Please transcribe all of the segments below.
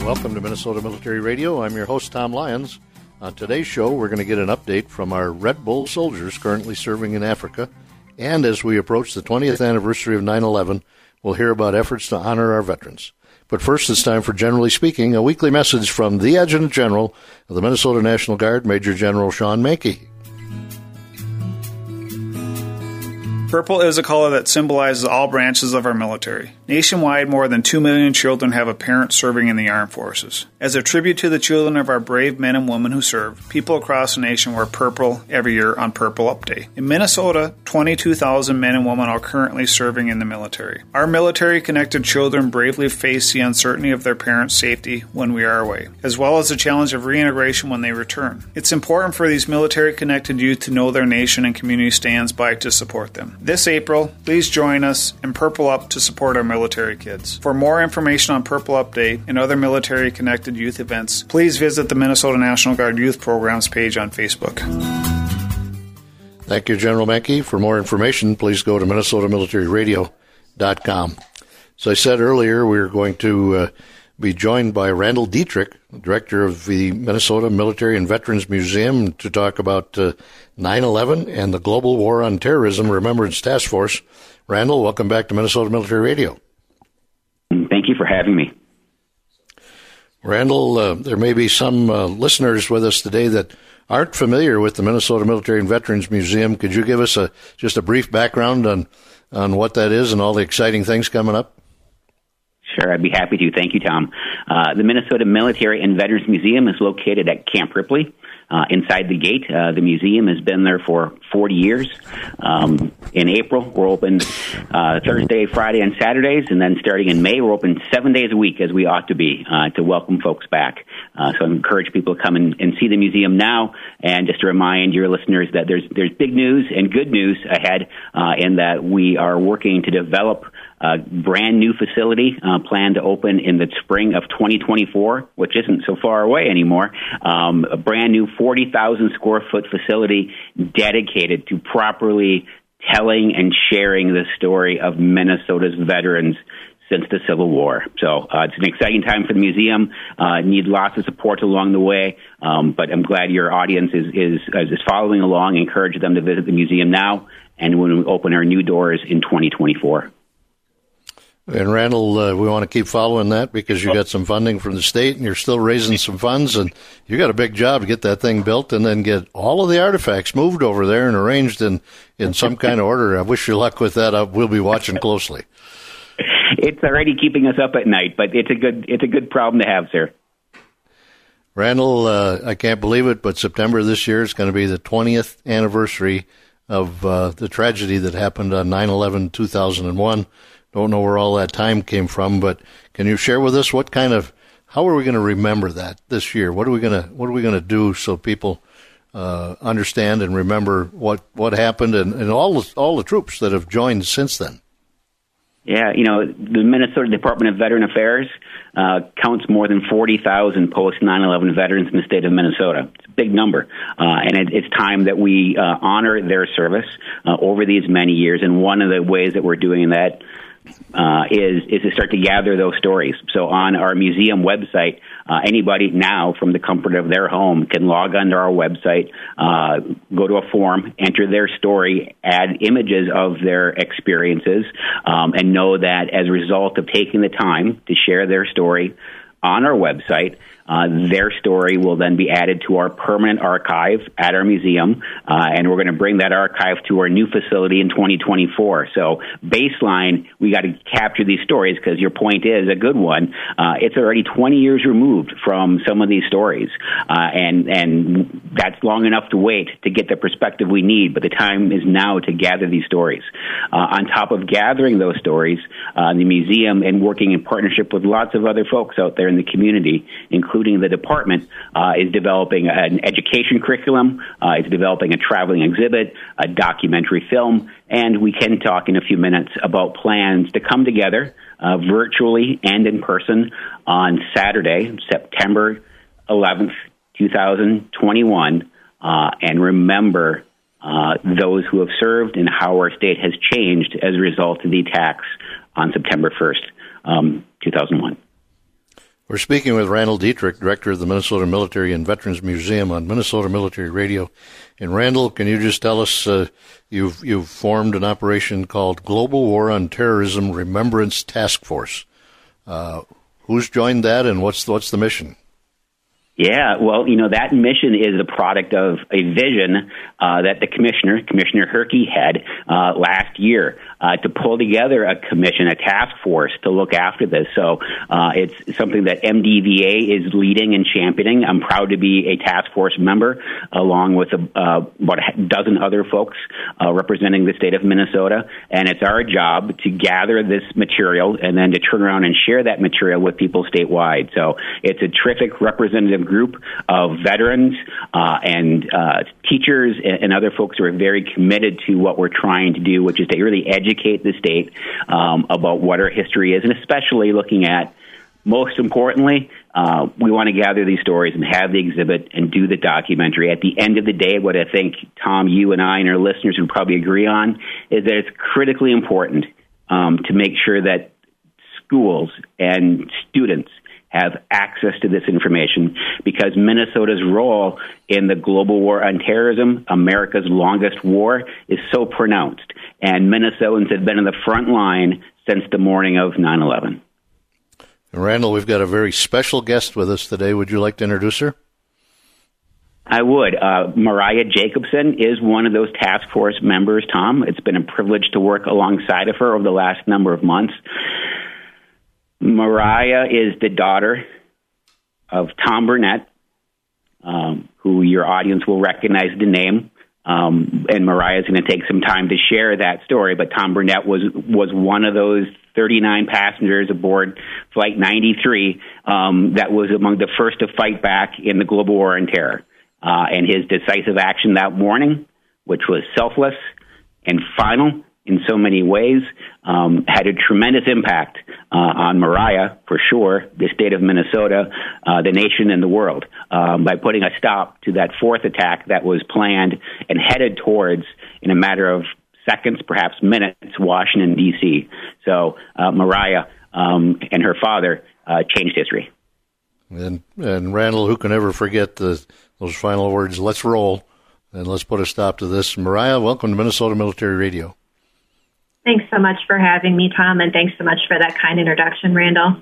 Welcome to Minnesota Military Radio. I'm your host, Tom Lyons. On today's show, we're going to get an update from our Red Bull soldiers currently serving in Africa. And as we approach the 20th anniversary of 9/11, we'll hear about efforts to honor our veterans. But first, it's time for Generally Speaking, a weekly message from the Adjutant General of the Minnesota National Guard, Major General Sean Manke. Purple is a color that symbolizes all branches of our military. Nationwide, more than 2 million children have a parent serving in the armed forces. As a tribute to the children of our brave men and women who serve, people across the nation wear purple every year on Purple Up Day. In Minnesota, 22,000 men and women are currently serving in the military. Our military-connected children bravely face the uncertainty of their parents' safety when we are away, as well as the challenge of reintegration when they return. It's important for these military-connected youth to know their nation and community stands by to support them. This April, please join us in Purple Up to support our military kids. For more information on Purple Up Day and other military-connected youth events, please visit the Minnesota National Guard Youth Programs page on Facebook. Thank you, General Manke. For more information, please go to minnesotamilitaryradio.com. As I said earlier, we're going to be joined by Randall Dietrich, director of the Minnesota Military and Veterans Museum, to talk about 9/11 and the Global War on Terrorism Remembrance Task Force. Randall, welcome back to Minnesota Military Radio. Thank you for having me. Randall, there may be some listeners with us today that aren't familiar with the Minnesota Military and Veterans Museum. Could you give us just a brief background on what that is and all the exciting things coming up? Sure, I'd be happy to. Thank you, Tom. The Minnesota Military and Veterans Museum is located at Camp Ripley. Inside the gate, the museum has been there for 40 years. In April, we're open Thursday, Friday, and Saturdays, and then starting in May, we're open 7 days a week, as we ought to be, to welcome folks back. So I encourage people to come and see the museum now, and just to remind your listeners that there's big news and good news ahead, in that we are working to develop a brand new facility planned to open in the spring of 2024, which isn't so far away anymore. A brand new 40,000 square foot facility dedicated to properly telling and sharing the story of Minnesota's veterans since the Civil War. So it's an exciting time for the museum. Need lots of support along the way, but I'm glad your audience is following along. Encourage them to visit the museum now and when we open our new doors in 2024. And Randall, we want to keep following that because you got some funding from the state and you're still raising some funds, and you got a big job to get that thing built and then get all of the artifacts moved over there and arranged in some kind of order. I wish you luck with that. We'll be watching closely. It's already keeping us up at night, but it's a good problem to have, sir. Randall, I can't believe it, but September this year is going to be the 20th anniversary of the tragedy that happened on 9/11/2001. Don't know where all that time came from, but can you share with us how are we going to remember that this year? What are we going to do so people understand and remember what happened and all the troops that have joined since then? Yeah, the Minnesota Department of Veteran Affairs counts more than 40,000 post 9/11 veterans in the state of Minnesota. It's a big number, and it's time that we honor their service over these many years. And one of the ways that we're doing that is to start to gather those stories. So on our museum website, anybody now from the comfort of their home can log onto our website, go to a form, enter their story, add images of their experiences, and know that as a result of taking the time to share their story on our website, their story will then be added to our permanent archive at our museum, and we're going to bring that archive to our new facility in 2024. So baseline, we got to capture these stories because your point is a good one. It's already 20 years removed from some of these stories, and that's long enough to wait to get the perspective we need, but the time is now to gather these stories. On top of gathering those stories, the museum, and working in partnership with lots of other folks out there in the community, including the department, is developing an education curriculum, is developing a traveling exhibit, a documentary film, and we can talk in a few minutes about plans to come together virtually and in person on Saturday, September 11th, 2021, and remember those who have served and how our state has changed as a result of the attacks on September 1st, 2001. We're speaking with Randall Dietrich, Director of the Minnesota Military and Veterans Museum on Minnesota Military Radio. And Randall, can you just tell us, you've formed an operation called Global War on Terrorism Remembrance Task Force. Who's joined that, and what's the mission? Yeah, well, that mission is a product of a vision that the Commissioner Herkey, had last year to pull together a commission, a task force to look after this. So it's something that MDVA is leading and championing. I'm proud to be a task force member, along with about a dozen other folks representing the state of Minnesota. And it's our job to gather this material and then to turn around and share that material with people statewide. So it's a terrific representative group of veterans and teachers and other folks who are very committed to what we're trying to do, which is to really educate the state about what our history is, and especially looking at, most importantly, we want to gather these stories and have the exhibit and do the documentary. At the end of the day, what I think, Tom, you and I and our listeners would probably agree on is that it's critically important to make sure that schools and students have access to this information, because Minnesota's role in the global war on terrorism, America's longest war, is so pronounced. And Minnesotans have been in the front line since the morning of 9/11. Randall, we've got a very special guest with us today. Would you like to introduce her? I would. Mariah Jacobson is one of those task force members, Tom. It's been a privilege to work alongside of her over the last number of months. Mariah is the daughter of Tom Burnett, who your audience will recognize the name. And Mariah is going to take some time to share that story. But Tom Burnett was one of those 39 passengers aboard Flight 93 that was among the first to fight back in the global war on terror. And his decisive action that morning, which was selfless and final in so many ways, had a tremendous impact on Mariah, for sure, the state of Minnesota, the nation, and the world, by putting a stop to that fourth attack that was planned and headed towards, in a matter of seconds, perhaps minutes, Washington, D.C. So Mariah and her father changed history. And Randall, who can ever forget those final words, "Let's roll," and let's put a stop to this. Mariah, welcome to Minnesota Military Radio. Thanks so much for having me, Tom, and thanks so much for that kind introduction, Randall.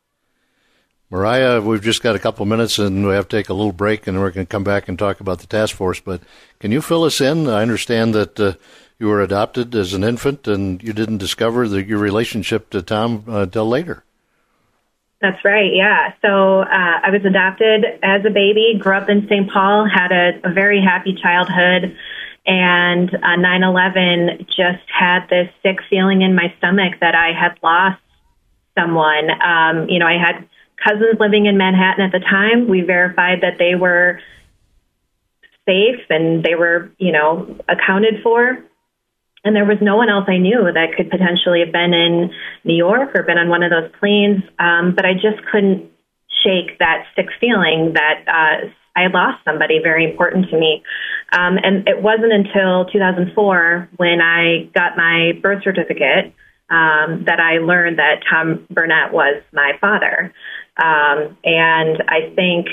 Mariah, we've just got a couple minutes, and we have to take a little break, and we're going to come back and talk about the task force. But can you fill us in? I understand that you were adopted as an infant, and you didn't discover your relationship to Tom until later. That's right, yeah. So I was adopted as a baby, grew up in St. Paul, had a very happy childhood, and 9/11 just had this sick feeling in my stomach that I had lost someone. I had cousins living in Manhattan at the time. We verified that they were safe and they were, accounted for. And there was no one else I knew that could potentially have been in New York or been on one of those planes. But I just couldn't shake that sick feeling that I had lost somebody very important to me. And it wasn't until 2004 when I got my birth certificate that I learned that Tom Burnett was my father. And I think,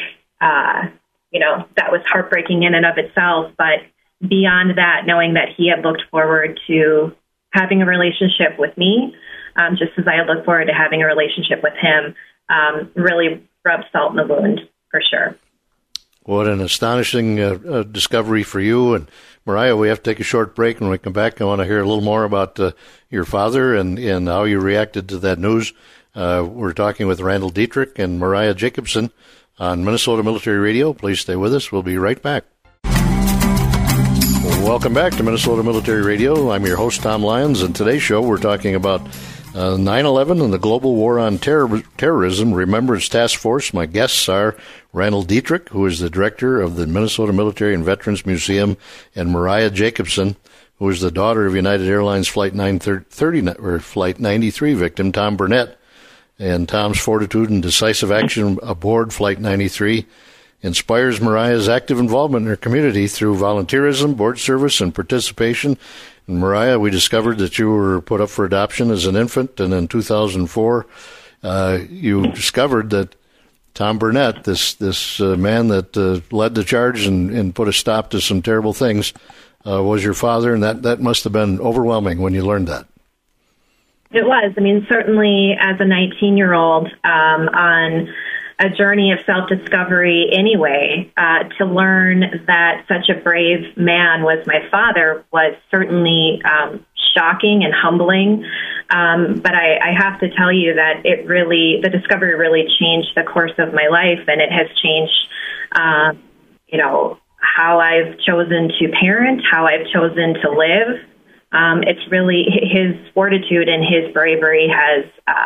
that was heartbreaking in and of itself. But beyond that, knowing that he had looked forward to having a relationship with me, just as I had looked forward to having a relationship with him, really rubbed salt in the wound, for sure. What an astonishing discovery for you. And Mariah, we have to take a short break. When we come back, I want to hear a little more about your father and how you reacted to that news. We're talking with Randall Dietrich and Mariah Jacobson on Minnesota Military Radio. Please stay with us. We'll be right back. Welcome back to Minnesota Military Radio. I'm your host, Tom Lyons, and today's show we're talking about 9/11 and the Global War on Terrorism Remembrance Task Force. My guests are Randall Dietrich, who is the director of the Minnesota Military and Veterans Museum, and Mariah Jacobson, who is the daughter of United Airlines Flight 93 victim Tom Burnett. And Tom's fortitude and decisive action aboard Flight 93 inspires Mariah's active involvement in her community through volunteerism, board service, and participation. And Mariah, we discovered that you were put up for adoption as an infant, and in 2004, you discovered that Tom Burnett, this man that led the charge and put a stop to some terrible things, was your father, and that must have been overwhelming when you learned that. It was. I mean, certainly as a 19-year-old on a journey of self-discovery anyway, to learn that such a brave man was my father was certainly shocking and humbling. But I have to tell you that the discovery really changed the course of my life, and it has changed, how I've chosen to parent, how I've chosen to live. It's really his fortitude and his bravery has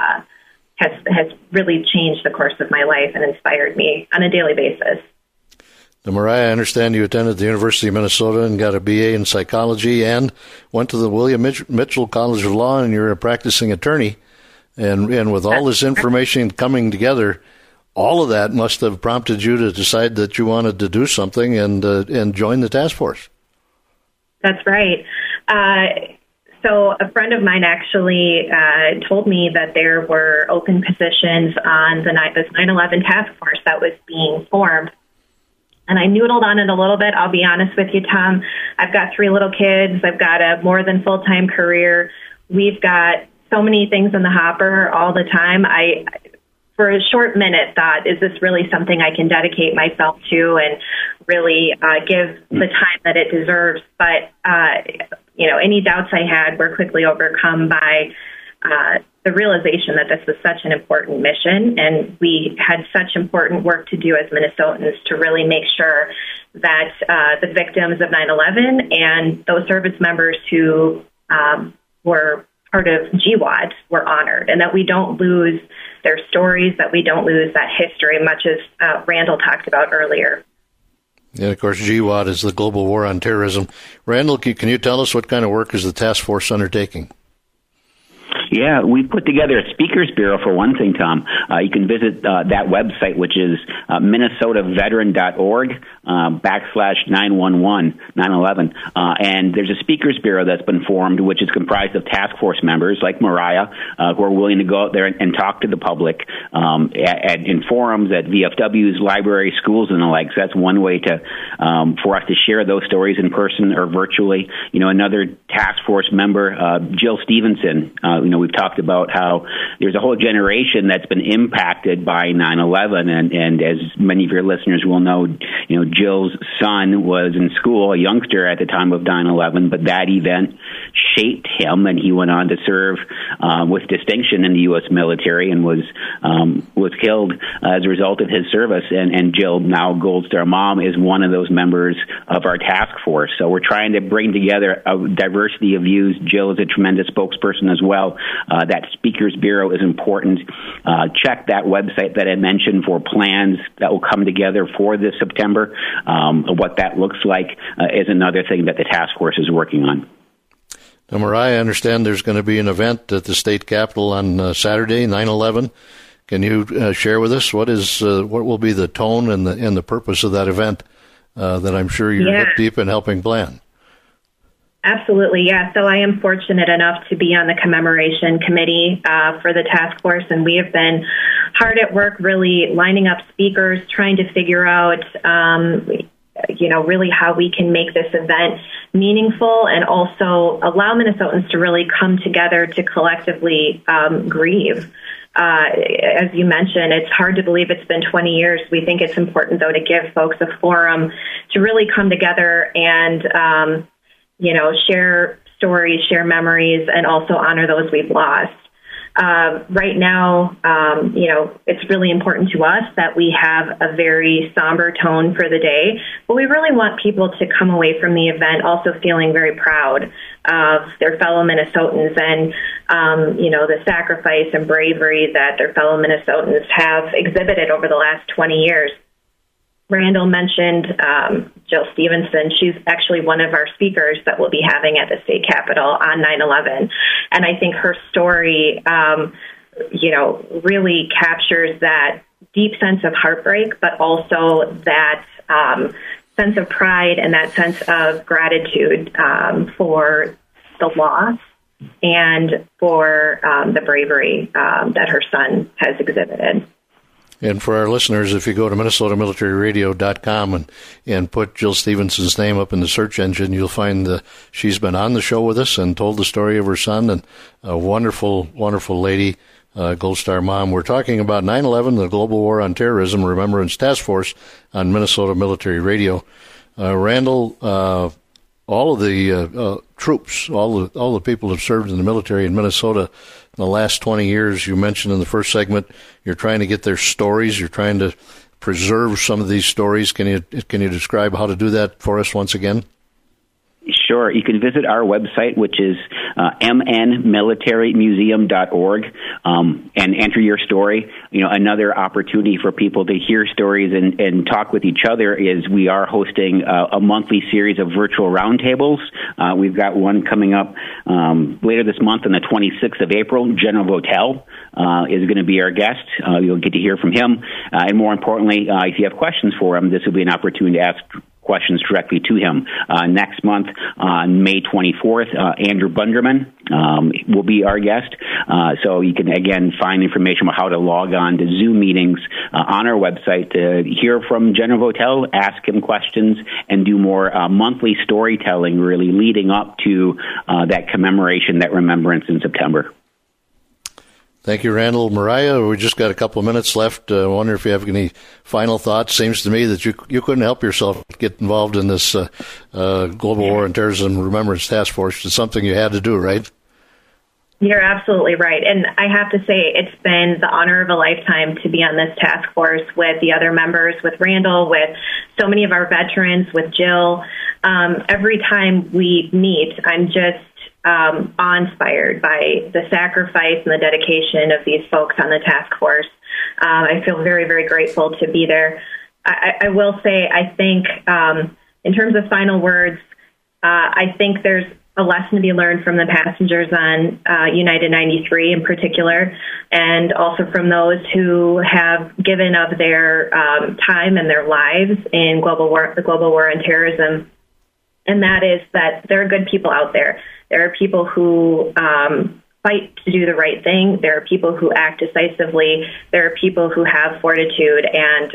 really changed the course of my life and inspired me on a daily basis. Now, Mariah, I understand you attended the University of Minnesota and got a BA in psychology and went to the William Mitchell College of Law, and you're a practicing attorney. And with all this information coming together, all of that must have prompted you to decide that you wanted to do something and join the task force. That's right. So a friend of mine actually told me that there were open positions on this 9/11 task force that was being formed. And I noodled on it a little bit. I'll be honest with you, Tom. I've got 3 little kids. I've got a more than full-time career. We've got so many things in the hopper all the time. I, for a short minute, thought, is this really something I can dedicate myself to and really give the time that it deserves? But, any doubts I had were quickly overcome by the realization that this was such an important mission, and we had such important work to do as Minnesotans to really make sure that the victims of 9/11 and those service members who were part of GWAD were honored, and that we don't lose their stories, that we don't lose that history, much as Randall talked about earlier. And, of course, GWAD is the Global War on Terrorism. Randall, can you tell us what kind of work is the task force undertaking? Yeah, we put together a speakers bureau for one thing, Tom. You can visit that website, which is minnesotaveteran.org /911. And there's a speakers bureau that's been formed, which is comprised of task force members like Mariah, who are willing to go out there and talk to the public in forums, at VFWs, libraries, schools, and the like. So that's one way to for us to share those stories in person or virtually. Another task force member, Jill Stevenson, we've talked about how there's a whole generation that's been impacted by 9/11, and as many of your listeners will know, Jill's son was in school, a youngster at the time of 9/11, but that event shaped him, and he went on to serve with distinction in the U.S. military and was killed as a result of his service. And Jill, now Gold Star mom, is one of those members of our task force. So we're trying to bring together a diversity of views. Jill is a tremendous spokesperson as well. That Speakers Bureau is important. Check that website that I mentioned for plans that will come together for this September. What that looks like is another thing that the task force is working on. Now, Mariah, I understand there's going to be an event at the state capitol on Saturday, 9/11. Can you share with us what will be the tone and the purpose of that event that I'm sure you're hip deep in helping plan? Absolutely, yeah. So I am fortunate enough to be on the commemoration committee for the task force, and we have been hard at work really lining up speakers, trying to figure out, really how we can make this event meaningful and also allow Minnesotans to really come together to collectively grieve. As you mentioned, it's hard to believe it's been 20 years. We think it's important, though, to give folks a forum to really come together and share stories, share memories, and also honor those we've lost. Right now, it's really important to us that we have a very somber tone for the day, but we really want people to come away from the event also feeling very proud of their fellow Minnesotans and, the sacrifice and bravery that their fellow Minnesotans have exhibited over the last 20 years. Randall mentioned Jill Stevenson. She's actually one of our speakers that we'll be having at the state capitol on 9/11. And I think her story, really captures that deep sense of heartbreak, but also that sense of pride and that sense of gratitude for the loss and for the bravery that her son has exhibited. And for our listeners, if you go to MinnesotaMilitaryRadio.com and put Jill Stevenson's name up in the search engine, you'll find she's been on the show with us and told the story of her son, and a wonderful, wonderful lady, Gold Star mom. We're talking about 9/11, the Global War on Terrorism Remembrance Task Force on Minnesota Military Radio. Randall, all of the troops, all the people who have served in the military in Minnesota in the last 20 years, you mentioned in the first segment, you're trying to get their stories. You're trying to preserve some of these stories. Can you describe how to do that for us once again? Sure. You can visit our website, which is mnmilitarymuseum.org, and enter your story. Another opportunity for people to hear stories and talk with each other is we are hosting a monthly series of virtual roundtables. We've got one coming up later this month on the 26th of April. General Votel is going to be our guest. You'll get to hear from him. And more importantly, if you have questions for him, this will be an opportunity to ask questions directly to him. Next month, on May 24th, Andrew Bunderman will be our guest. So you can, again, find information about how to log on to Zoom meetings on our website to hear from General Votel, ask him questions, and do more monthly storytelling, really leading up to that commemoration, that remembrance in September. Thank you, Randall. Mariah, we just got a couple of minutes left. I wonder if you have any final thoughts. Seems to me that you couldn't help yourself get involved in this Global War on Terrorism Remembrance Task Force. It's something you had to do, right? You're absolutely right. And I have to say, it's been the honor of a lifetime to be on this task force with the other members, with Randall, with so many of our veterans, with Jill. Every time we meet, I'm just awe-inspired by the sacrifice and the dedication of these folks on the task force. I feel very, very grateful to be there. I will say, I think, in terms of final words, I think there's a lesson to be learned from the passengers on United 93 in particular, and also from those who have given of their time and their lives in the global war on terrorism. And that is that there are good people out there. There are people who fight to do the right thing. There are people who act decisively. There are people who have fortitude and,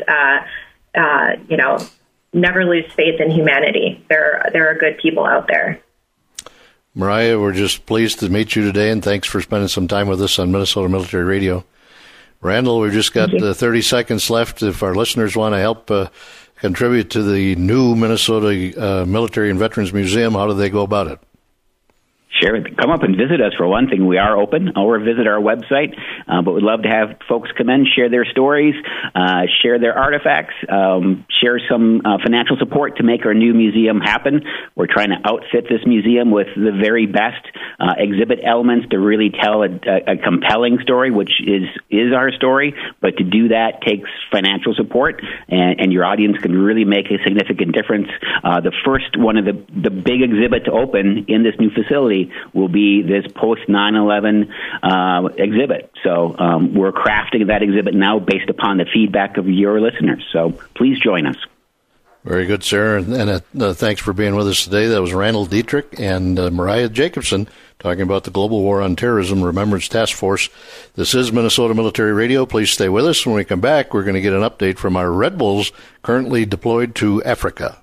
never lose faith in humanity. There are good people out there. Mariah, we're just pleased to meet you today, and thanks for spending some time with us on Minnesota Military Radio. Randall, we've just got 30 seconds left. If our listeners want to help contribute to the new Minnesota Military and Veterans Museum, how do they go about it? Sure. Come up and visit us, for one thing. We are open, or visit our website. But we'd love to have folks come in, share their stories, share their artifacts, share some financial support to make our new museum happen. We're trying to outfit this museum with the very best exhibit elements to really tell a compelling story, which is our story. But to do that takes financial support, and your audience can really make a significant difference. The first one of the big exhibit to open in this new facility will be this post-9/11 exhibit. So we're crafting that exhibit now based upon the feedback of your listeners. So please join us. Very good, sir. And thanks for being with us today. That was Randall Dietrich and Mariah Jacobson talking about the Global War on Terrorism Remembrance Task Force. This is Minnesota Military Radio. Please stay with us. When we come back, we're going to get an update from our Red Bulls currently deployed to Africa.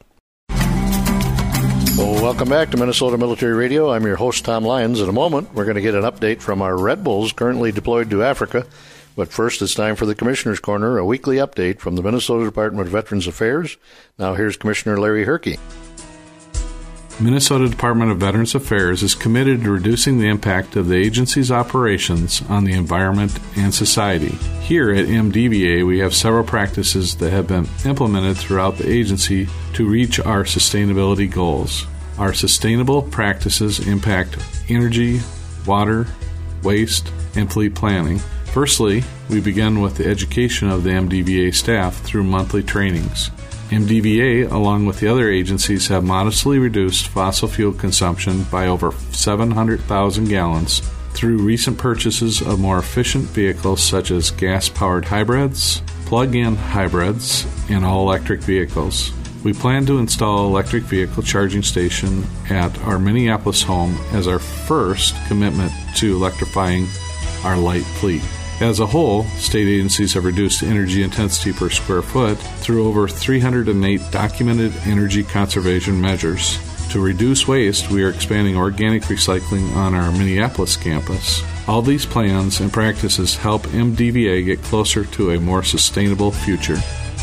Well, welcome back to Minnesota Military Radio. I'm your host, Tom Lyons. In a moment, we're going to get an update from our Red Bulls currently deployed to Africa. But first, it's time for the Commissioner's Corner, a weekly update from the Minnesota Department of Veterans Affairs. Now here's Commissioner Larry Herke. Minnesota Department of Veterans Affairs is committed to reducing the impact of the agency's operations on the environment and society. Here at MDVA, we have several practices that have been implemented throughout the agency to reach our sustainability goals. Our sustainable practices impact energy, water, waste, and fleet planning. Firstly, we begin with the education of the MDVA staff through monthly trainings. MDVA, along with the other agencies, have modestly reduced fossil fuel consumption by over 700,000 gallons through recent purchases of more efficient vehicles such as gas-powered hybrids, plug-in hybrids, and all-electric vehicles. We plan to install an electric vehicle charging station at our Minneapolis home as our first commitment to electrifying our light fleet. As a whole, state agencies have reduced energy intensity per square foot through over 308 documented energy conservation measures. To reduce waste, we are expanding organic recycling on our Minneapolis campus. All these plans and practices help MDVA get closer to a more sustainable future.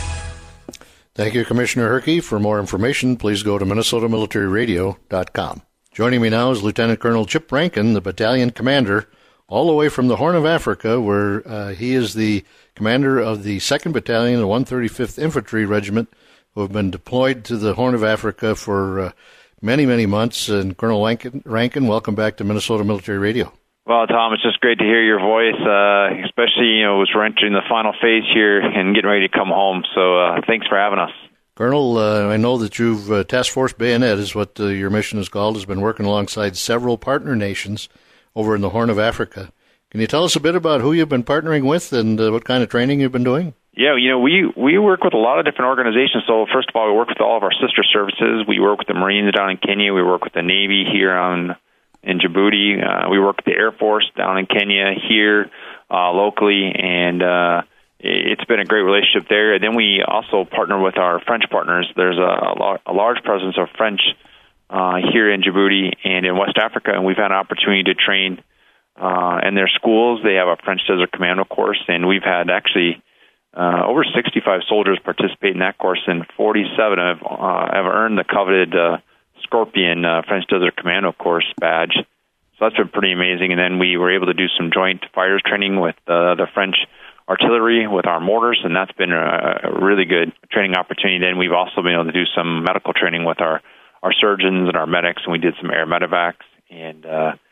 Thank you, Commissioner Herkey. For more information, please go to MinnesotaMilitaryRadio.com. Joining me now is Lieutenant Colonel Chip Rankin, the battalion commander, all the way from the Horn of Africa, where he is the commander of the 2nd Battalion, the 135th Infantry Regiment, who have been deployed to the Horn of Africa for many, many months. And Colonel Rankin, welcome back to Minnesota Military Radio. Well, Tom, it's just great to hear your voice, especially, as we're entering the final phase here and getting ready to come home. So thanks for having us. Colonel, I know that you've, Task Force Bayonet is what your mission is called, has been working alongside several partner nations over in the Horn of Africa. Can you tell us a bit about who you've been partnering with and what kind of training you've been doing? Yeah, we work with a lot of different organizations. So first of all, we work with all of our sister services. We work with the Marines down in Kenya. We work with the Navy here in Djibouti. We work with the Air Force down in Kenya here locally, and it's been a great relationship there. And then we also partner with our French partners. There's a large presence of French here in Djibouti and in West Africa, and we've had an opportunity to train in their schools. They have a French Desert Commando course, and we've had actually over 65 soldiers participate in that course, and 47 have earned the coveted Scorpion French Desert Commando course badge. So that's been pretty amazing. And then we were able to do some joint fighters training with the French artillery with our mortars, and that's been a really good training opportunity. Then we've also been able to do some medical training with our surgeons and our medics, and we did some air medevacs. And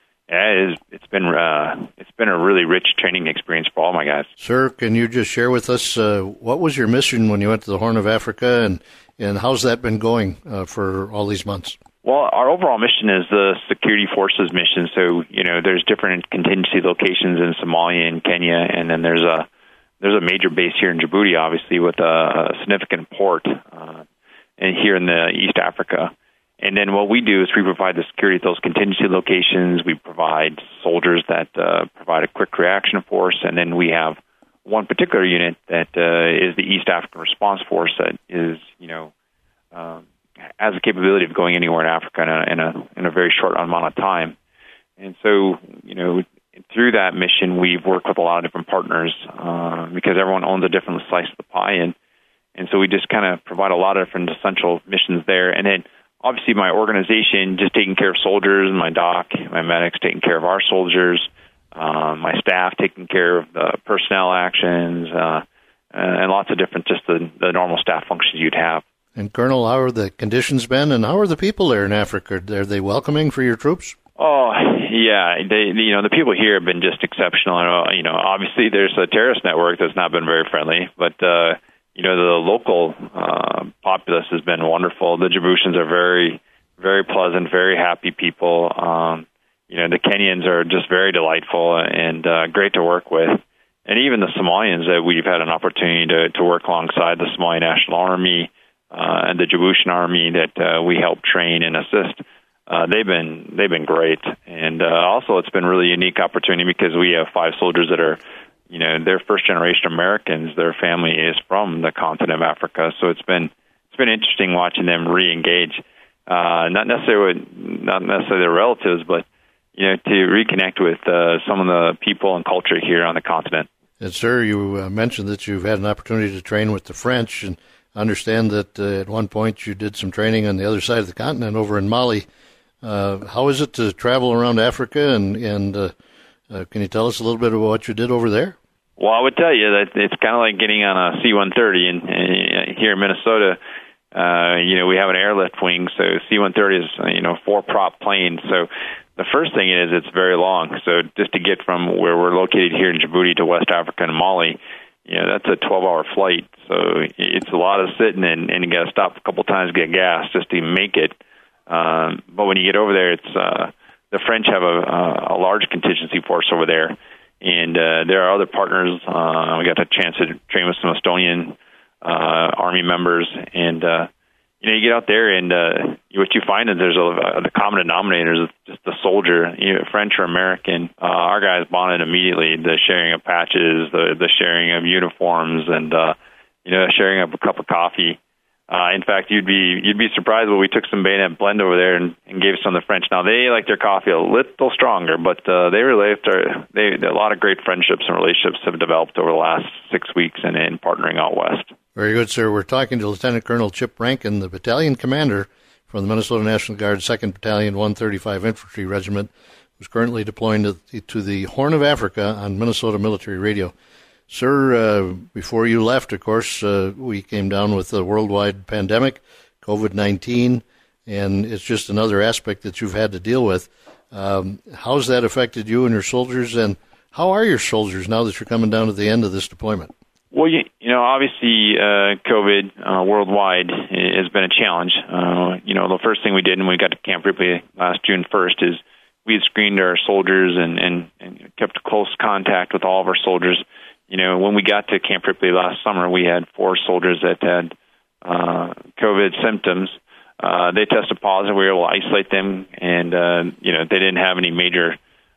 it's been a really rich training experience for all my guys. Sir, can you just share with us what was your mission when you went to the Horn of Africa, and how's that been going for all these months? Well, our overall mission is the security forces mission. So, there's different contingency locations in Somalia and Kenya, and then there's a major base here in Djibouti, obviously, with a significant port and here in the East Africa. And then what we do is we provide the security at those contingency locations. We provide soldiers that provide a quick reaction force, and then we have one particular unit that is the East African Response Force that is, has the capability of going anywhere in Africa in a very short amount of time. And so, through that mission, we've worked with a lot of different partners because everyone owns a different slice of the pie, and so we just kind of provide a lot of different essential missions there. And then, obviously, my organization just taking care of soldiers, my doc, my medics taking care of our soldiers, my staff taking care of the personnel actions, and lots of different, just the normal staff functions you'd have. And Colonel, how are the conditions been, and how are the people there in Africa? Are they welcoming for your troops? Oh, yeah. The people here have been just exceptional. Obviously there's a terrorist network that's not been very friendly, but the local populace has been wonderful. The Djiboutians are very, very pleasant, very happy people. The Kenyans are just very delightful and great to work with. And even the Somalians that we've had an opportunity to work alongside the Somali National Army and the Djiboutian Army that we help train and assist. They've been great. And also it's been a really unique opportunity because we have 5 soldiers that are, they're first-generation Americans. Their family is from the continent of Africa. So it's been interesting watching them re-engage, not necessarily their relatives, but, to reconnect with some of the people and culture here on the continent. And, sir, you mentioned that you've had an opportunity to train with the French, and I understand that at one point you did some training on the other side of the continent over in Mali. How is it to travel around Africa, and can you tell us a little bit about what you did over there? Well, I would tell you that it's kind of like getting on a C-130, and here in Minnesota, we have an airlift wing, so C-130 is 4-prop plane. So the first thing is it's very long. So just to get from where we're located here in Djibouti to West Africa and Mali, that's a 12-hour flight. So it's a lot of sitting, and you got to stop a couple times to get gas just to make it. But when you get over there, it's the French have a large contingency force over there, and there are other partners. We got a chance to train with some Estonian Army members, and you get out there and what you find is there's the common denominator is just the soldier, French or American. Our guys bonded immediately. The sharing of patches, the sharing of uniforms, and sharing of a cup of coffee. In fact, you'd be surprised when we took some bayonet blend over there and gave some to the French. Now they like their coffee a little stronger, but they a lot of great friendships and relationships have developed over the last 6 weeks and in partnering out west. Very good, sir. We're talking to Lieutenant Colonel Chip Rankin, the battalion commander from the Minnesota National Guard 2nd Battalion 135 Infantry Regiment, who's currently deploying to the Horn of Africa on Minnesota Military Radio. Sir, before you left, of course, we came down with a worldwide pandemic, COVID-19, and it's just another aspect that you've had to deal with. How's that affected you and your soldiers, and how are your soldiers now that you're coming down to the end of this deployment? Well, obviously, COVID worldwide has been a challenge. The first thing we did when we got to Camp Ripley last June 1st is we had screened our soldiers and kept close contact with all of our soldiers. When we got to Camp Ripley last summer, we had 4 soldiers that had COVID symptoms. They tested positive. We were able to isolate them, and they didn't have any major,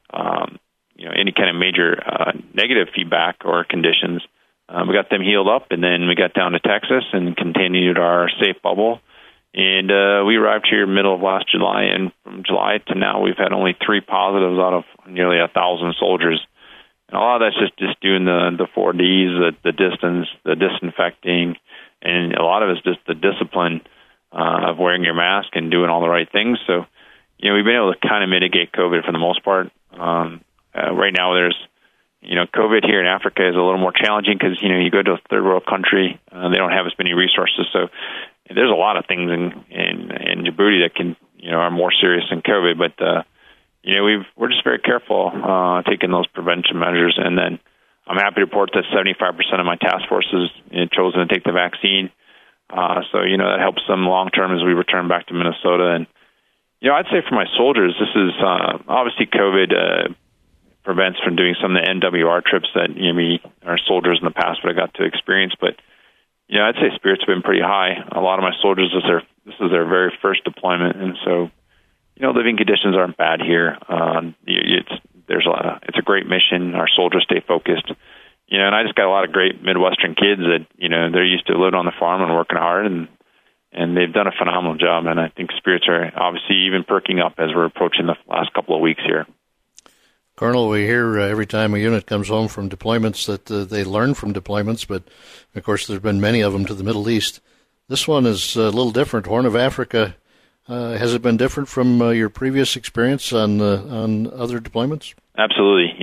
any kind of major negative feedback or conditions. We got them healed up, and then we got down to Texas and continued our safe bubble. And we arrived here middle of last July, and from July to now, we've had only 3 positives out of nearly 1,000 soldiers. And a lot of that's just doing the 4Ds, the distance, the disinfecting, and a lot of it's just the discipline of wearing your mask and doing all the right things. So, we've been able to kind of mitigate COVID for the most part. Right now, there's, COVID here in Africa is a little more challenging because, you go to a third world country, they don't have as many resources. So there's a lot of things in Djibouti that can, are more serious than COVID, but we're just very careful taking those prevention measures. And then I'm happy to report that 75% of my task force has chosen to take the vaccine. So that helps them long term as we return back to Minnesota. And I'd say for my soldiers, this is obviously COVID prevents from doing some of the NWR trips that our soldiers in the past would have got to experience. But I'd say spirits have been pretty high. A lot of my soldiers, this is their very first deployment, and so living conditions aren't bad here. It's a great mission. Our soldiers stay focused. And I just got a lot of great Midwestern kids that they're used to living on the farm and working hard, and they've done a phenomenal job. And I think spirits are obviously even perking up as we're approaching the last couple of weeks here. Colonel, we hear every time a unit comes home from deployments that they learn from deployments, but of course there's been many of them to the Middle East. This one is a little different. Horn of Africa. Has it been different from your previous experience on other deployments? Absolutely.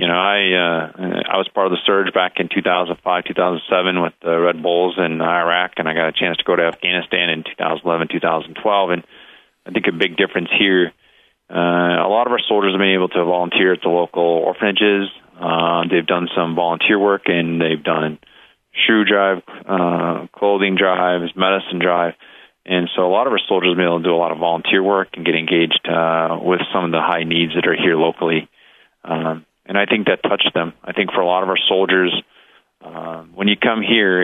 I was part of the surge back in 2005, 2007 with the Red Bulls in Iraq, and I got a chance to go to Afghanistan in 2011, 2012. And I think a big difference here, a lot of our soldiers have been able to volunteer at the local orphanages. They've done some volunteer work, and they've done shoe drive, clothing drives, medicine drive. And so a lot of our soldiers have been able to do a lot of volunteer work and get engaged with some of the high needs that are here locally. And I think that touched them. I think for a lot of our soldiers, when you come here,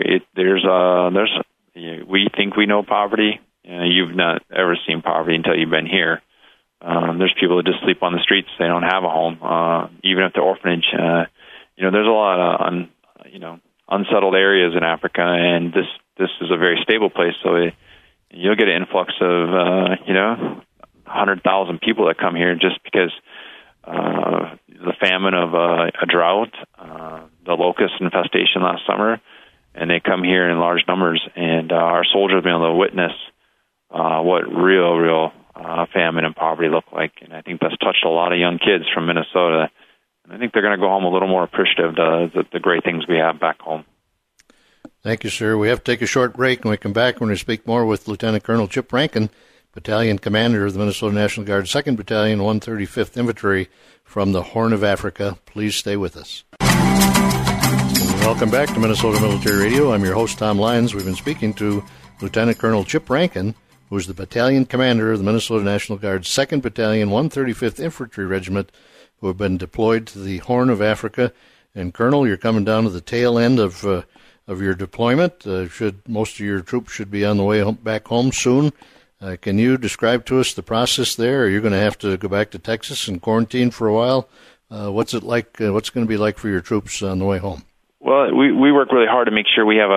we think we know poverty. You've not ever seen poverty until you've been here. There's people that just sleep on the streets. They don't have a home, even at the orphanage. There's a lot of unsettled areas in Africa, and this is a very stable place. So you'll get an influx of 100,000 people that come here just because the famine of a drought, the locust infestation last summer, and they come here in large numbers. And our soldiers have been able to witness what real famine and poverty look like. And I think that's touched a lot of young kids from Minnesota. And I think they're going to go home a little more appreciative of the great things we have back home. Thank you, sir. We have to take a short break. When we come back, we're going to speak more with Lieutenant Colonel Chip Rankin, Battalion Commander of the Minnesota National Guard 2nd Battalion, 135th Infantry from the Horn of Africa. Please stay with us. Welcome back to Minnesota Military Radio. I'm your host, Tom Lyons. We've been speaking to Lieutenant Colonel Chip Rankin, who is the Battalion Commander of the Minnesota National Guard 2nd Battalion, 135th Infantry Regiment, who have been deployed to the Horn of Africa. And, Colonel, you're coming down to the tail end of of your deployment. Most of your troops should be on the way back home soon. Can you describe to us the process there? Are you going to have to go back to Texas and quarantine for a while? What's it like? What's it going to be like for your troops on the way home? Well, we work really hard to make sure we have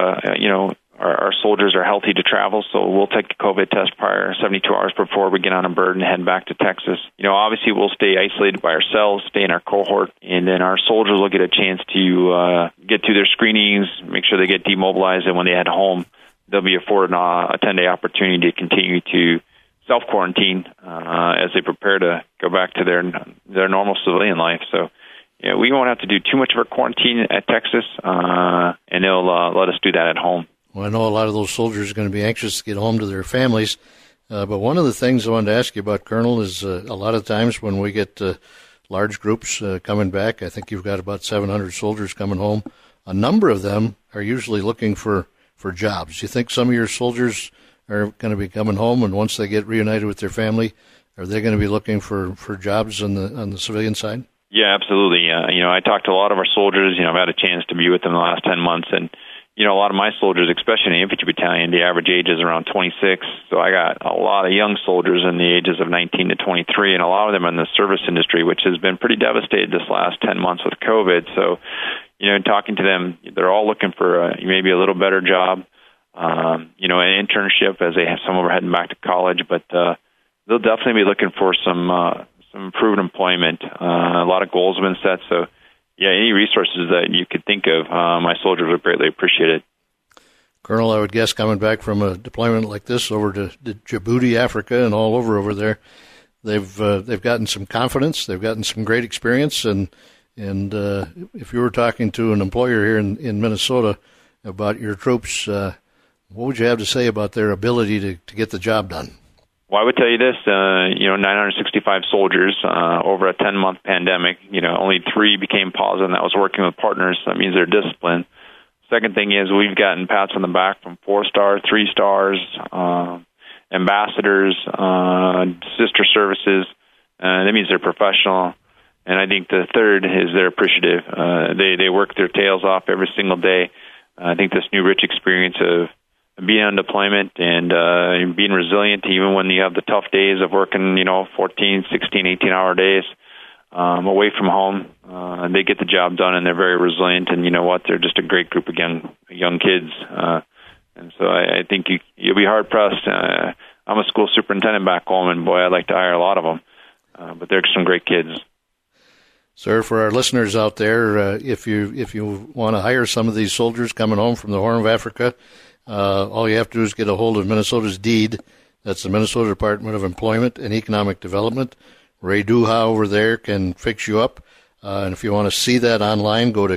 our soldiers are healthy to travel, so we'll take a COVID test prior 72 hours before we get on a bird and head back to Texas. Obviously we'll stay isolated by ourselves, stay in our cohort, and then our soldiers will get a chance to get through their screenings, make sure they get demobilized, and when they head home, they'll be afforded a 10-day opportunity to continue to self-quarantine as they prepare to go back to their normal civilian life. So we won't have to do too much of our quarantine at Texas, and they'll let us do that at home. Well, I know a lot of those soldiers are going to be anxious to get home to their families, but one of the things I wanted to ask you about, Colonel, is a lot of times when we get large groups coming back, I think you've got about 700 soldiers coming home, a number of them are usually looking for jobs. Do you think some of your soldiers are going to be coming home, and once they get reunited with their family, are they going to be looking for jobs on the civilian side? Yeah, absolutely. I talked to a lot of our soldiers. I've had a chance to be with them the last 10 months, and a lot of my soldiers, especially in the infantry battalion, the average age is around 26. So I got a lot of young soldiers in the ages of 19 to 23, and a lot of them in the service industry, which has been pretty devastated this last 10 months with COVID. So, talking to them, they're all looking for maybe a little better job, an internship as some of them are heading back to college, but they'll definitely be looking for some improved employment. A lot of goals have been set, so any resources that you could think of, my soldiers would greatly appreciate it. Colonel, I would guess coming back from a deployment like this over to Djibouti, Africa, and all over there, they've gotten some confidence, they've gotten some great experience, and if you were talking to an employer here in Minnesota about your troops, what would you have to say about their ability to get the job done? Well, I would tell you this, 965 soldiers over a 10-month pandemic, only 3 became positive, and that was working with partners. That means they're disciplined. Second thing is we've gotten pats on the back from 4-star, 3 stars, ambassadors, sister services. That means they're professional. And I think the third is they're appreciative. They work their tails off every single day. I think this new rich experience of being on deployment and being resilient even when you have the tough days of working, 14, 16, 18-hour days away from home. They get the job done, and they're very resilient, and you know what? They're just a great group of young kids. And so I think you'll be hard-pressed. I'm a school superintendent back home, and boy, I'd like to hire a lot of them. But they're some great kids. Sir, for our listeners out there, if you want to hire some of these soldiers coming home from the Horn of Africa, all you have to do is get a hold of Minnesota's DEED. That's the Minnesota Department of Employment and Economic Development. Ray Duha over there can fix you up. And if you want to see that online, go to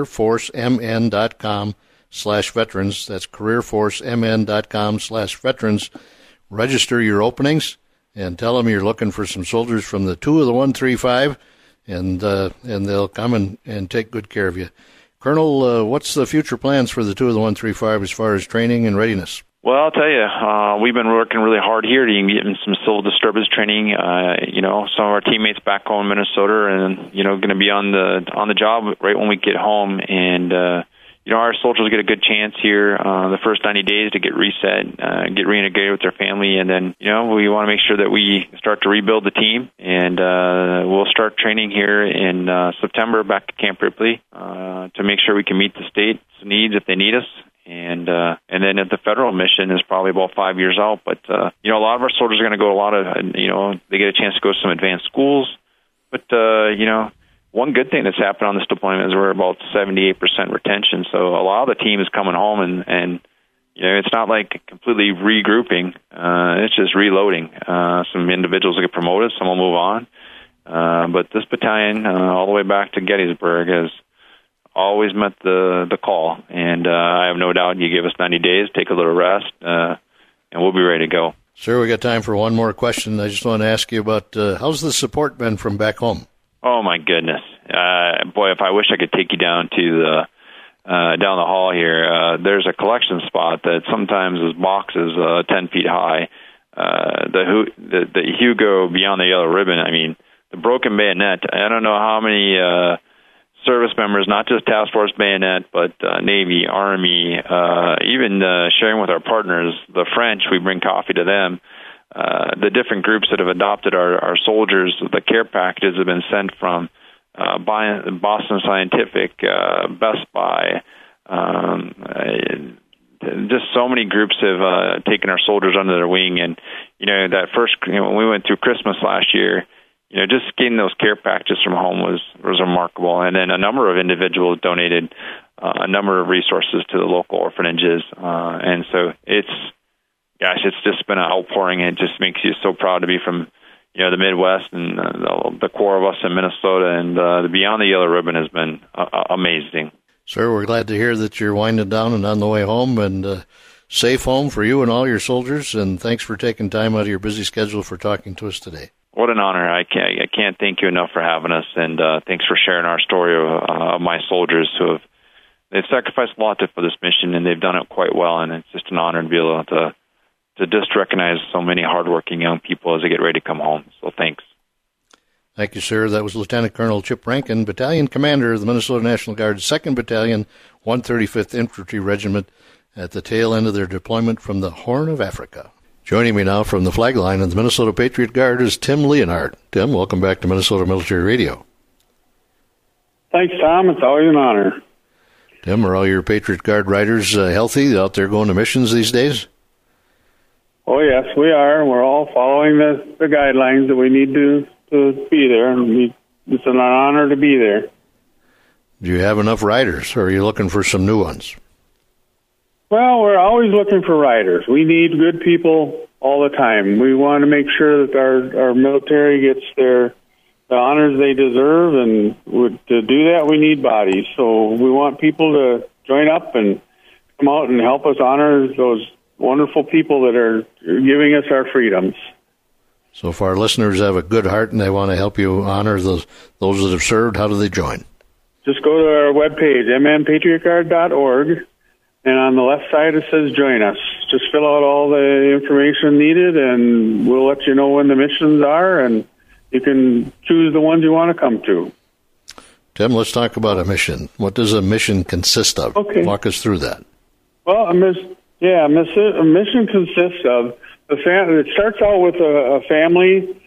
careerforcemn.com/veterans. That's careerforcemn.com/veterans. Register your openings and tell them you're looking for some soldiers from the 2 of the 135, and they'll come and take good care of you. Colonel, what's the future plans for the 2 of the 135 as far as training and readiness? Well, I'll tell you, we've been working really hard here to get in some civil disturbance training. Some of our teammates back home in Minnesota are, going to be on the job right when we get home. And, our soldiers get a good chance here the first 90 days to get reset, get reintegrated with their family. And then, we want to make sure that we start to rebuild the team. And we'll start training here in September back at Camp Ripley to make sure we can meet the state's needs if they need us. And then at the federal mission is probably about 5 years out. But, a lot of our soldiers are going to go to a lot of, they get a chance to go to some advanced schools. But, one good thing that's happened on this deployment is we're about 78% retention. So a lot of the team is coming home and it's not like completely regrouping. It's just reloading. Some individuals will get promoted, some will move on. But this battalion, all the way back to Gettysburg, has always met the call. And I have no doubt you give us 90 days, take a little rest, and we'll be ready to go. Sir, we got time for one more question. I just want to ask you about how's the support been from back home? Oh, my goodness. Boy, if I wish I could take you down to down the hall here. There's a collection spot that sometimes is boxes 10 feet high. The Hugo Beyond the Yellow Ribbon, the broken bayonet. I don't know how many service members, not just Task Force Bayonet, but Navy, Army, even sharing with our partners, the French. We bring coffee to them. The different groups that have adopted our soldiers, the care packages have been sent from Boston Scientific, Best Buy. Just so many groups have taken our soldiers under their wing. And, that first, when we went through Christmas last year, just getting those care packages from home was remarkable. And then a number of individuals donated a number of resources to the local orphanages. And so it's just been an outpouring, and it just makes you so proud to be from, the Midwest and the core of us in Minnesota. And the Beyond the Yellow Ribbon has been amazing. Sir, we're glad to hear that you're winding down and on the way home, and safe home for you and all your soldiers. And thanks for taking time out of your busy schedule for talking to us today. What an honor. I can't thank you enough for having us, and thanks for sharing our story of my soldiers they've sacrificed a lot for this mission, and they've done it quite well, and it's just an honor to be able to just recognize so many hardworking young people as they get ready to come home. So thanks. Thank you, sir. That was Lieutenant Colonel Chip Rankin, Battalion Commander of the Minnesota National Guard, 2nd Battalion, 135th Infantry Regiment, at the tail end of their deployment from the Horn of Africa. Joining me now from the flag line of the Minnesota Patriot Guard is Tim Leonhardt. Tim, welcome back to Minnesota Military Radio. Thanks, Tom. It's always an honor. Tim, are all your Patriot Guard riders healthy out there going to missions these days? Oh, yes, we are. We're all following the guidelines that we need to be there, and it's an honor to be there. Do you have enough riders, or are you looking for some new ones? Well, we're always looking for riders. We need good people all the time. We want to make sure that our military gets the honors they deserve, and to do that, we need bodies. So we want people to join up and come out and help us honor those wonderful people that are giving us our freedoms. So if our listeners have a good heart and they want to help you honor those that have served, how do they join? Just go to our webpage, mnpatriotguard.org, and on the left side it says Join Us. Just fill out all the information needed, and we'll let you know when the missions are, and you can choose the ones you want to come to. Tim, let's talk about a mission. What does a mission consist of? Okay. Walk us through that. Well, a mission consists of it starts out with a family,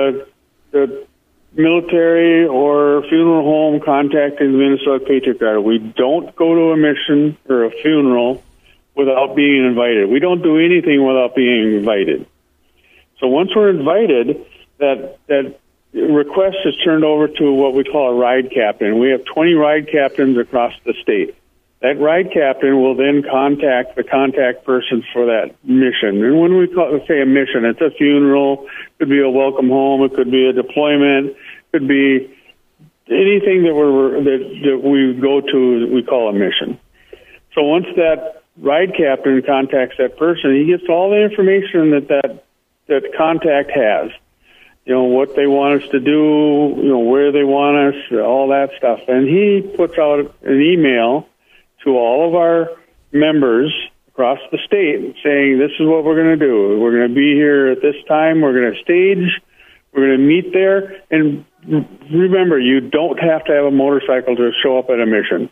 the military or funeral home contacting the Minnesota Patriot Guard. We don't go to a mission or a funeral without being invited. We don't do anything without being invited. So once we're invited, that request is turned over to what we call a ride captain. We have 20 ride captains across the state. That ride captain will then contact the contact person for that mission. And when we say a mission, it's a funeral, it could be a welcome home, it could be a deployment, it could be anything that we go to, we call a mission. So once that ride captain contacts that person, he gets all the information that contact has. What they want us to do, where they want us, all that stuff. And he puts out an email to all of our members across the state saying, this is what we're going to do. We're going to be here at this time. We're going to stage. We're going to meet there. And remember, you don't have to have a motorcycle to show up at a mission.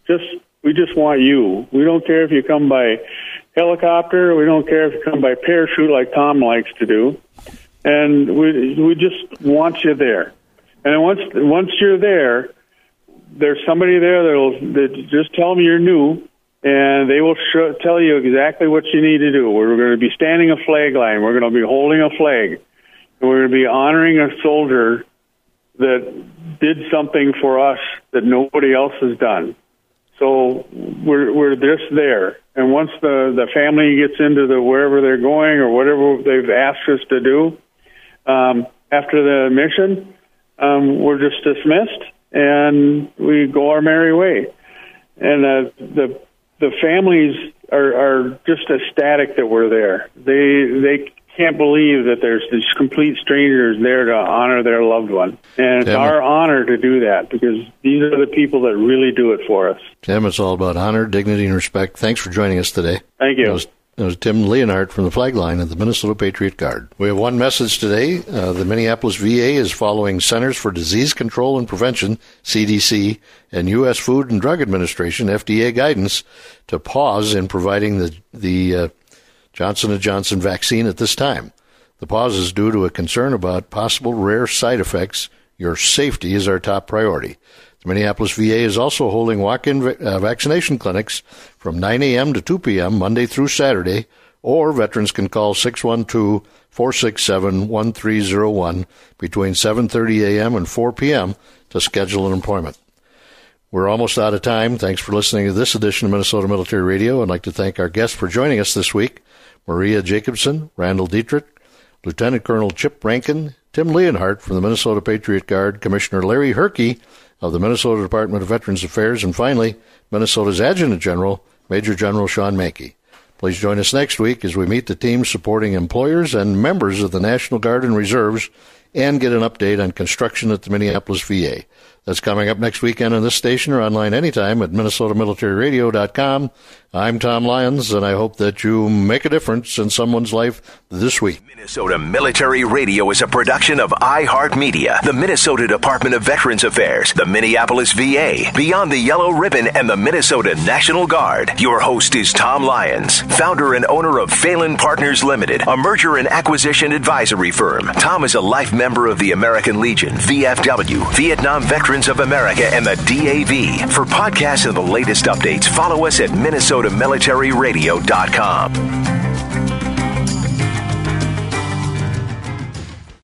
We just want you. We don't care if you come by helicopter. We don't care if you come by parachute like Tom likes to do. And we just want you there. And once you're there, there's somebody there that just tell them you're new, and they will tell you exactly what you need to do. We're going to be standing a flag line. We're going to be holding a flag. And we're going to be honoring a soldier that did something for us that nobody else has done. So we're just there. And once the family gets into wherever they're going or whatever they've asked us to do, after the mission, we're just dismissed, and we go our merry way. And the families are just ecstatic that we're there. They can't believe that there's these complete strangers there to honor their loved one. And it's our honor to do that, because these are the people that really do it for us. Tim, it's all about honor, dignity, and respect. Thanks for joining us today. Thank you. That was Tim Leonhardt from the flag line of the Minnesota Patriot Guard. We have one message today. The Minneapolis VA is following Centers for Disease Control and Prevention, CDC, and U.S. Food and Drug Administration, FDA, guidance to pause in providing the Johnson & Johnson vaccine at this time. The pause is due to a concern about possible rare side effects. Your safety is our top priority. The Minneapolis VA is also holding walk-in vaccination clinics from 9 a.m. to 2 p.m. Monday through Saturday, or veterans can call 612-467-1301 between 7:30 a.m. and 4 p.m. to schedule an appointment. We're almost out of time. Thanks for listening to this edition of Minnesota Military Radio. I'd like to thank our guests for joining us this week, Maria Jacobson, Randall Dietrich, Lieutenant Colonel Chip Rankin, Tim Leonhardt from the Minnesota Patriot Guard, Commissioner Larry Herkey of the Minnesota Department of Veterans Affairs, and finally, Minnesota's Adjutant General, Major General Sean Mankey. Please join us next week as we meet the teams supporting employers and members of the National Guard and Reserves and get an update on construction at the Minneapolis VA. That's coming up next weekend on this station or online anytime at MinnesotaMilitaryRadio.com. I'm Tom Lyons, and I hope that you make a difference in someone's life this week. Minnesota Military Radio is a production of iHeartMedia, the Minnesota Department of Veterans Affairs, the Minneapolis VA, Beyond the Yellow Ribbon, and the Minnesota National Guard. Your host is Tom Lyons, founder and owner of Phelan Partners Limited, a merger and acquisition advisory firm. Tom is a life member of the American Legion, VFW, Vietnam Veterans of America, and the DAV. For podcasts and the latest updates, follow us at MinnesotaMilitaryRadio.com.